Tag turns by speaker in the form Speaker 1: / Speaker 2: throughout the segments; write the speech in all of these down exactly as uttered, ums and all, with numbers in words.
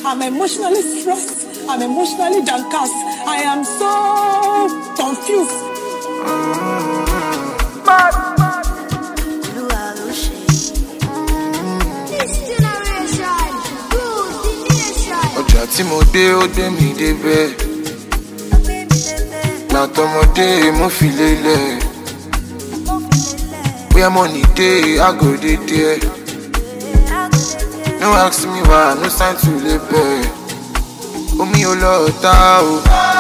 Speaker 1: I'm emotionally stressed. I'm emotionally downcast. I am so confused.
Speaker 2: Ọjà tí mo dé ó dé mi débẹ̀, látọmọdé mo fi lélẹ̀. Where money dey, I go dey there. No ask me why, no sign to label. Omi o lọ ta o.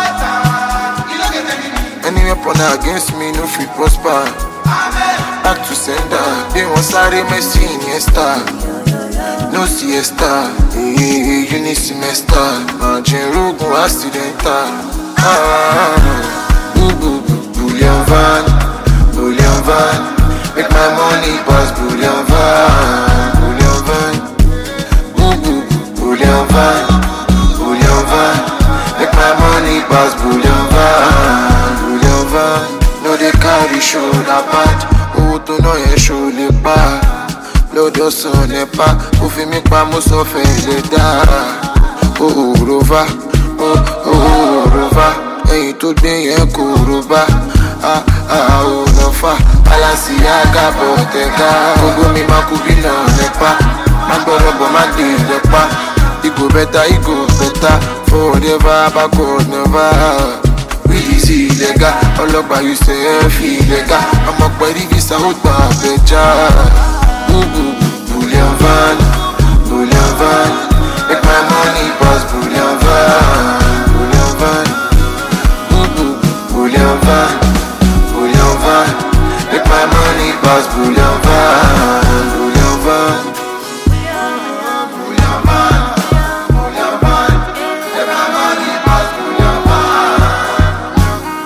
Speaker 2: Any weapon against me no fit prosper. Back to sender, they want sáré Messi Iniesta. No siesta, hey, hey, you need semester. Margin rogun accidental. Ah, boo boo boo, bullion van, bullion van. Make my money pass bullion van, bullion van. Boo boo boo, bullion van, bullion van. Make my money pass bullion van, bullion van. No they carry shoulder pad, owó tó ná yẹn show lè pa. Lọ́dọ̀ sàn nípa, ó fi mí pa mo sọ fẹ́ lè dá. Oh rova, oh oh rova, ẹyin tó gbé yẹn kò rova. Ah ah oh lọ́fà, Balenciaga Bottega. Gbogbo mi máa kú bí náà nípa, má gbọ́dọ̀ bọ̀ má dé ìlẹ́pà. Igo better, igo better, forever backward never. Really see illegal, ọlọ́pàá you say ẹ fi illegal. Ọmọ pẹ̀lú visa ó gbà bẹ̀já. Bullion van, bullion van. Make my money pass bullion van, bullion van. Bullion van, bullion van. Make my money pass bullion van, bullion van. Bullion van, bullion van. Make my money pass bullion van.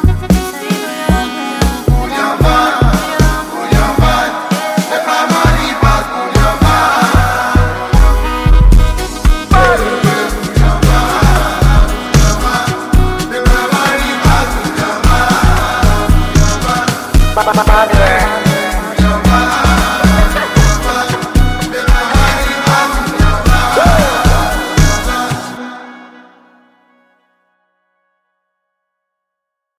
Speaker 2: Bullion van, bullion van. Make my money pass bullion van. Bullion van, make my money pass bullion van.